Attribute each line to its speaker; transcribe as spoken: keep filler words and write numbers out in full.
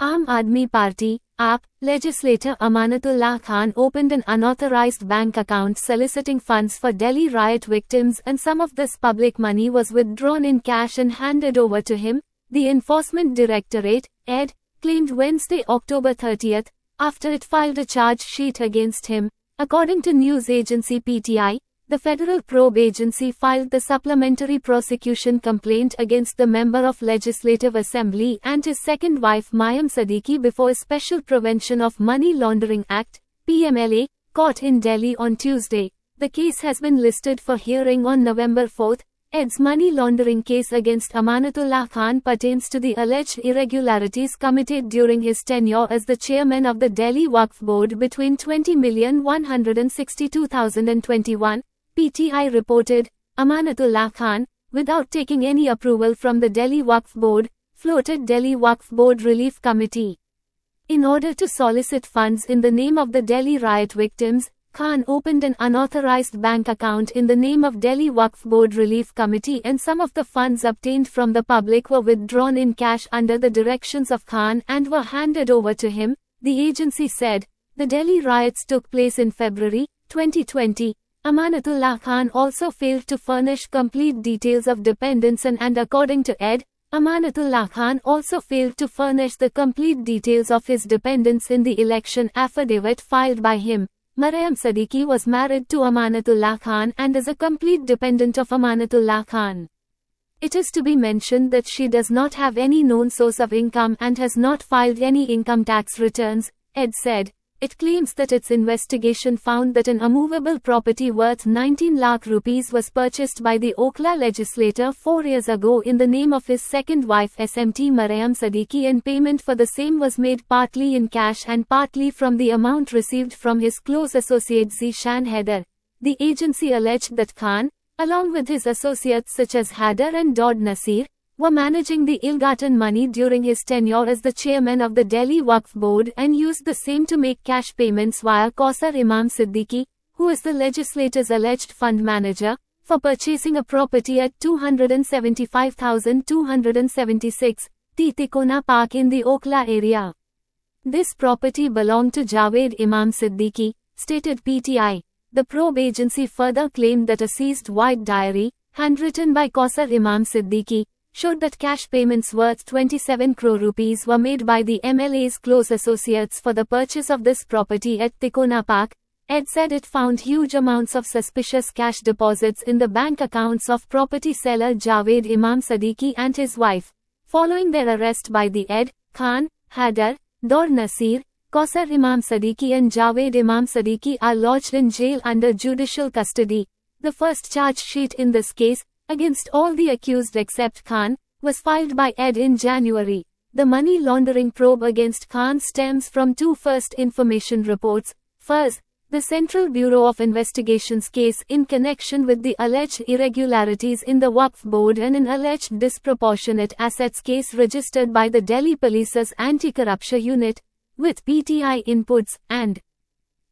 Speaker 1: Aam Aadmi Party (A P) legislator Amanatullah Khan opened an unauthorized bank account soliciting funds for Delhi riot victims, and some of this public money was withdrawn in cash and handed over to him, the Enforcement Directorate (E D) claimed Wednesday, October thirtieth, after it filed a charge sheet against him. According to news agency P T I, the Federal Probe Agency filed the supplementary prosecution complaint against the member of Legislative Assembly and his second wife Mayam Siddiqui before a Special Prevention of Money Laundering Act (P M L A) court in Delhi on Tuesday. The case has been listed for hearing on November fourth. E D's money laundering case against Amanatullah Khan pertains to the alleged irregularities committed during his tenure as the chairman of the Delhi Waqf Board between twenty million one hundred sixty-two thousand twenty-one. P T I reported. Amanatullah Khan, without taking any approval from the Delhi Waqf Board, floated Delhi Waqf Board Relief Committee. In order to solicit funds in the name of the Delhi riot victims, Khan opened an unauthorized bank account in the name of Delhi Waqf Board Relief Committee, and some of the funds obtained from the public were withdrawn in cash under the directions of Khan and were handed over to him, the agency said. The Delhi riots took place in February twenty twenty. Amanatullah Khan also failed to furnish complete details of dependents and, and according to E D, Amanatullah Khan also failed to furnish the complete details of his dependents in the election affidavit filed by him. Mayam Siddiqui was married to Amanatullah Khan and is a complete dependent of Amanatullah Khan. It is to be mentioned that she does not have any known source of income and has not filed any income tax returns, E D said. It claims that its investigation found that an immovable property worth nineteen lakh rupees was purchased by the Okhla legislator four years ago in the name of his second wife S M T Mayam Siddiqui, and payment for the same was made partly in cash and partly from the amount received from his close associate Zishan Haider. The agency alleged that Khan, along with his associates such as Haider and Daud Nasir, were managing the ill-gotten money during his tenure as the chairman of the Delhi Waqf Board and used the same to make cash payments via Kausar Imam Siddiqui, who is the legislator's alleged fund manager, for purchasing a property at two hundred seventy-five thousand two hundred seventy-six, Titikona Park in the Okhla area. This property belonged to Javed Imam Siddiqui, stated P T I. The probe agency further claimed that a seized white diary, handwritten by Kausar Imam Siddiqui, showed that cash payments worth twenty-seven crore rupees were made by the M L A's close associates for the purchase of this property at Tikona Park. E D said it found huge amounts of suspicious cash deposits in the bank accounts of property seller Javed Imam Siddiqui and his wife. Following their arrest by the E D, Khan, Haider, Daud Nasir, Kausar Imam Siddiqui and Javed Imam Siddiqui are lodged in jail under judicial custody. The first charge sheet in this case, against all the accused except Khan, was filed by E D in January. The money laundering probe against Khan stems from two first information reports. First, the Central Bureau of Investigation's case in connection with the alleged irregularities in the Waqf Board and an alleged disproportionate assets case registered by the Delhi Police's Anti-Corruption Unit, with P T I inputs, and